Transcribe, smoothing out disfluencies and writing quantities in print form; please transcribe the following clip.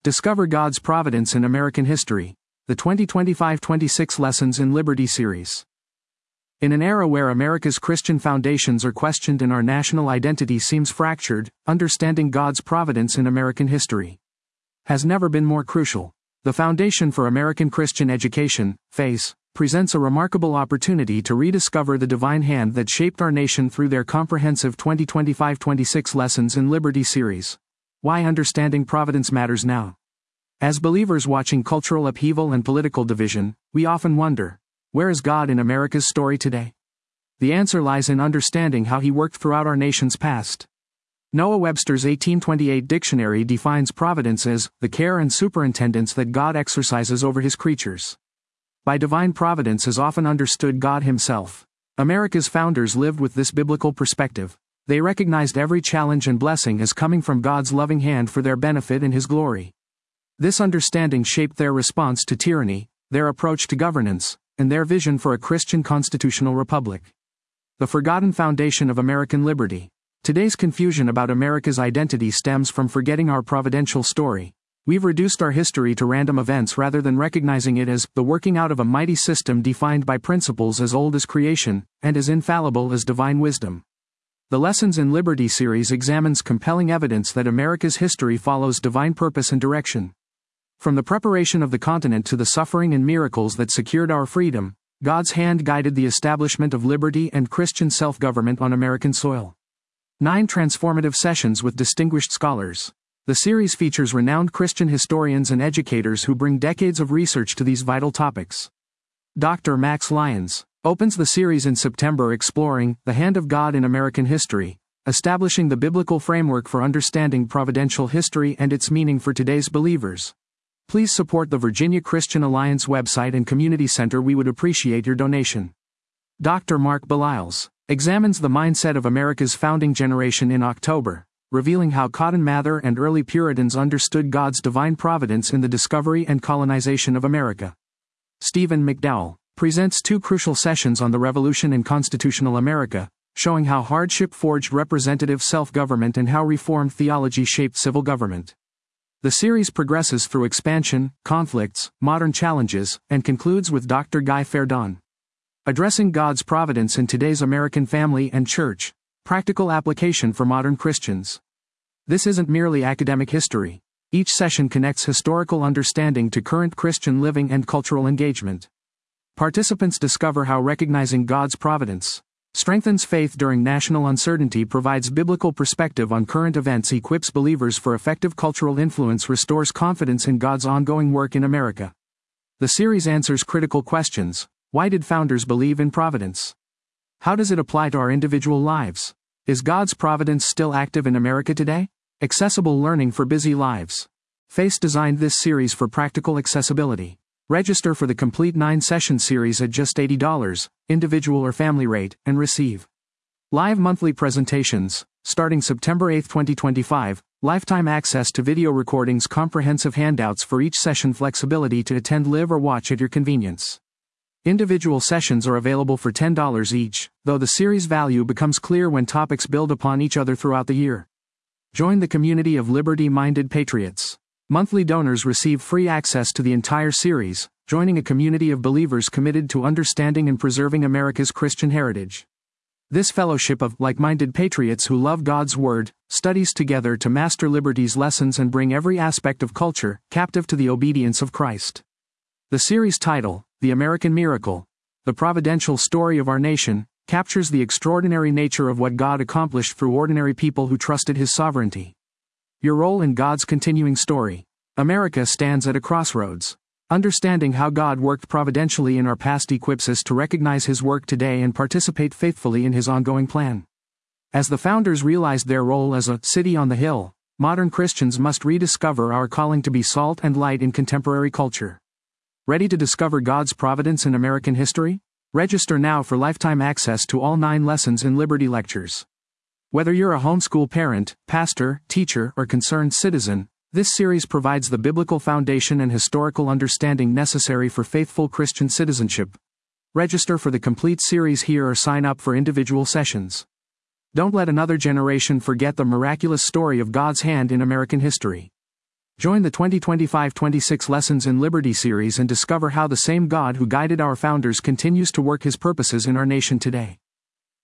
Discover God's Providence in American History, the 2025-26 Lessons in Liberty series. In an era where America's Christian foundations are questioned and our national identity seems fractured, understanding God's providence in American history has never been more crucial. The Foundation for American Christian Education, FACE, presents a remarkable opportunity to rediscover the divine hand that shaped our nation through their comprehensive 2025-26 Lessons in Liberty series. Why understanding providence matters now. As believers watching cultural upheaval and political division, we often wonder, where is God in America's story today? The answer lies in understanding how He worked throughout our nation's past. Noah Webster's 1828 dictionary defines providence as the care and superintendence that God exercises over His creatures. By divine providence is often understood God Himself. America's founders lived with this biblical perspective. They recognized every challenge and blessing as coming from God's loving hand for their benefit and His glory. This understanding shaped their response to tyranny, their approach to governance, and their vision for a Christian constitutional republic. The forgotten foundation of American liberty. Today's confusion about America's identity stems from forgetting our providential story. We've reduced our history to random events rather than recognizing it as the working out of a mighty system defined by principles as old as creation, and as infallible as divine wisdom. The Lessons in Liberty series examines compelling evidence that America's history follows divine purpose and direction. From the preparation of the continent to the suffering and miracles that secured our freedom, God's hand guided the establishment of liberty and Christian self-government on American soil. 9 transformative sessions with distinguished scholars. The series features renowned Christian historians and educators who bring decades of research to these vital topics. Dr. Max Lyons opens the series in September exploring the hand of God in American history, establishing the biblical framework for understanding providential history and its meaning for today's believers. Please support the Virginia Christian Alliance website and community center. We would appreciate your donation. Dr. Mark Beliles examines the mindset of America's founding generation in October, revealing how Cotton Mather and early Puritans understood God's divine providence in the discovery and colonization of America. Stephen McDowell presents 2 crucial sessions on the Revolution in Constitutional America, showing how hardship forged representative self-government and how Reformed theology shaped civil government. The series progresses through expansion, conflicts, modern challenges, and concludes with Dr. Guy Ferdon addressing God's providence in today's American family and church, practical application for modern Christians. This isn't merely academic history. Each session connects historical understanding to current Christian living and cultural engagement. Participants discover how recognizing God's providence strengthens faith during national uncertainty, provides biblical perspective on current events, equips believers for effective cultural influence, restores confidence in God's ongoing work in America. The series answers critical questions. Why did founders believe in providence? How does it apply to our individual lives? Is God's providence still active in America today? Accessible learning for busy lives. FACE designed this series for practical accessibility. Register for the complete 9-session series at just $80, individual or family rate, and receive live monthly presentations, starting September 8, 2025, lifetime access to video recordings, comprehensive handouts for each session, flexibility to attend live or watch at your convenience. Individual sessions are available for $10 each, though the series value becomes clear when topics build upon each other throughout the year. Join the community of liberty-minded patriots. Monthly donors receive free access to the entire series, joining a community of believers committed to understanding and preserving America's Christian heritage. This fellowship of like-minded patriots who love God's Word studies together to master liberty's lessons and bring every aspect of culture captive to the obedience of Christ. The series title, The American Miracle, the providential story of our nation, captures the extraordinary nature of what God accomplished through ordinary people who trusted His sovereignty. Your role in God's continuing story. America stands at a crossroads. Understanding how God worked providentially in our past equips us to recognize His work today and participate faithfully in His ongoing plan. As the founders realized their role as a city on the hill, modern Christians must rediscover our calling to be salt and light in contemporary culture. Ready to discover God's providence in American history? Register now for lifetime access to all 9 Lessons in Liberty lectures. Whether you're a homeschool parent, pastor, teacher, or concerned citizen, this series provides the biblical foundation and historical understanding necessary for faithful Christian citizenship. Register for the complete series here or sign up for individual sessions. Don't let another generation forget the miraculous story of God's hand in American history. Join the 2025-26 Lessons in Liberty series and discover how the same God who guided our founders continues to work his purposes in our nation today.